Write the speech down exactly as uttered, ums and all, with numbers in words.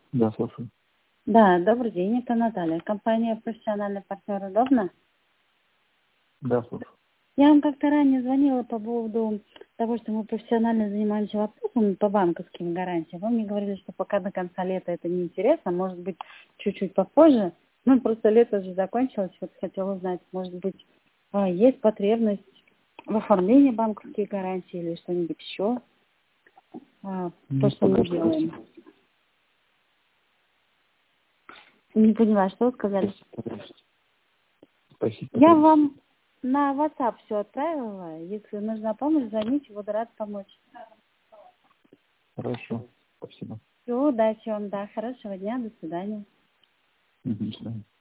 Да, слушаю. Да, добрый день, это Наталья. Компания «Профессиональный партнер» удобно? Да, слушаю. Я вам как-то ранее звонила по поводу того, что мы профессионально занимаемся вопросами по банковским гарантиям. Вы мне говорили, что пока до конца лета это не интересно, может быть, чуть-чуть попозже. Ну, просто лето уже закончилось, вот хотела узнать, может быть, а, есть потребность в оформлении банковских гарантий или что-нибудь еще, а, то, Ну, что мы пока что делаем. спасибо. Не поняла, что вы сказали? Спасибо. Я Потребность. вам на WhatsApp все отправила. Если нужна помощь, звоните, буду рад помочь. Хорошо. Спасибо. Все, удачи вам, да, хорошего дня, до свидания. Мгм, до свидания.